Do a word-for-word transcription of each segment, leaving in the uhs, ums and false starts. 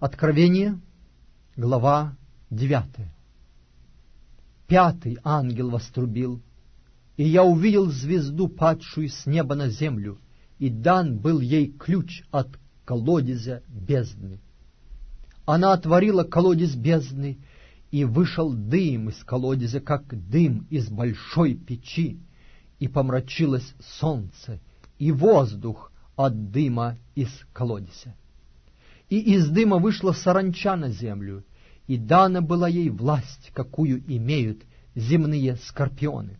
Откровение, глава девятая. Пятый ангел вострубил, и я увидел звезду, падшую с неба на землю, и дан был ей ключ от колодезя бездны. Она отворила колодез бездны, и вышел дым из колодезя, как дым из большой печи, и помрачилось солнце, и воздух от дыма из колодезя. И из дыма вышла саранча на землю, и дана была ей власть, какую имеют земные скорпионы.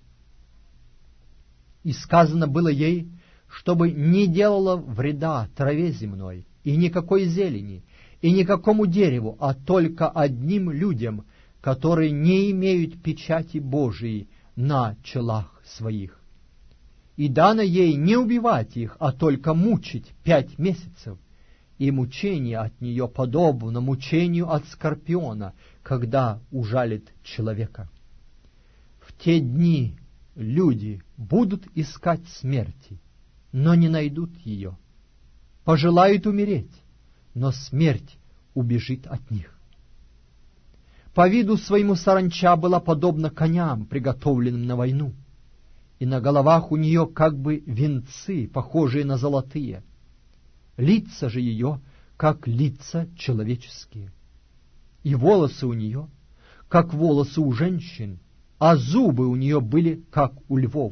И сказано было ей, чтобы не делала вреда траве земной, и никакой зелени, и никакому дереву, а только одним людям, которые не имеют печати Божией на челах своих. И дано ей не убивать их, а только мучить пять месяцев, и мучение от нее подобно мучению от скорпиона, когда ужалит человека. В те дни люди будут искать смерти, но не найдут ее. Пожелают умереть, но смерть убежит от них. По виду своему саранча была подобна коням, приготовленным на войну, и на головах у нее как бы венцы, похожие на золотые. Лица же ее, как лица человеческие, и волосы у нее, как волосы у женщин, а зубы у нее были, как у львов.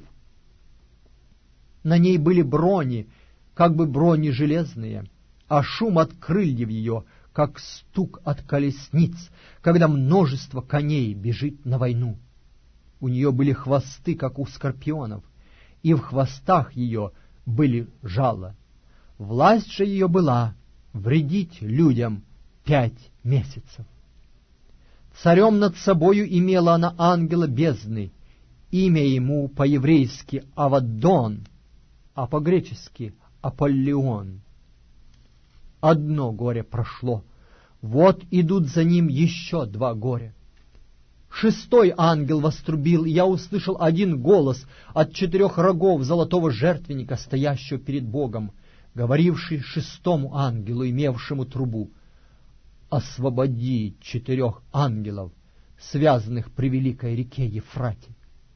На ней были брони, как бы брони железные, а шум от крыльев ее, как стук от колесниц, когда множество коней бежит на войну. У нее были хвосты, как у скорпионов, и в хвостах ее были жала. Власть же ее была вредить людям пять месяцев. Царем над собою имела она ангела бездны, имя ему по-еврейски Аваддон, а по-гречески Аполлион. Одно горе прошло, вот идут за ним еще два горя. Шестой ангел вострубил, и я услышал один голос от четырех рогов золотого жертвенника, стоящего перед Богом, говоривший шестому ангелу, имевшему трубу: «Освободи четырех ангелов, связанных при великой реке Ефрате».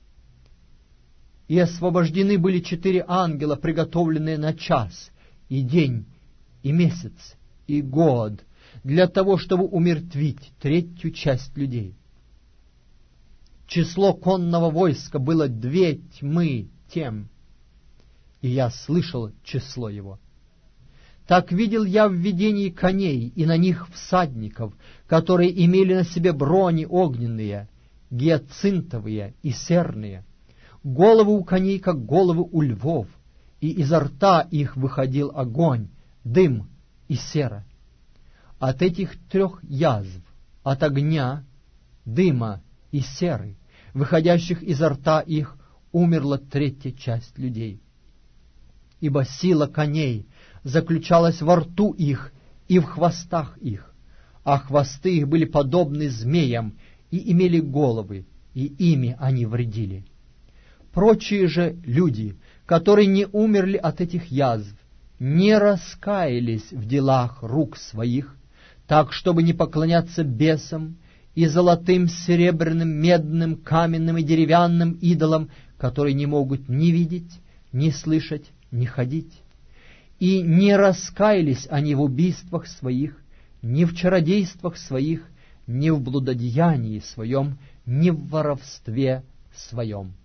И освобождены были четыре ангела, приготовленные на час, и день, и месяц, и год, для того, чтобы умертвить третью часть людей. Число конного войска было две тьмы тем, и я слышал число его. Так видел я в видении коней, и на них всадников, которые имели на себе брони огненные, гиацинтовые и серные. Головы у коней, как головы у львов, и изо рта их выходил огонь, дым и сера. От этих трех язв, от огня, дыма и серы, выходящих изо рта их, умерла третья часть людей. Ибо сила коней заключалась во рту их и в хвостах их, а хвосты их были подобны змеям и имели головы, и ими они вредили. Прочие же люди, которые не умерли от этих язв, не раскаялись в делах рук своих, так, чтобы не поклоняться бесам и золотым, серебряным, медным, каменным и деревянным идолам, которые не могут ни видеть, ни слышать, ни ходить. И не раскаялись они в убийствах своих, ни в чародействах своих, ни в блудодеянии своем, ни в воровстве своем.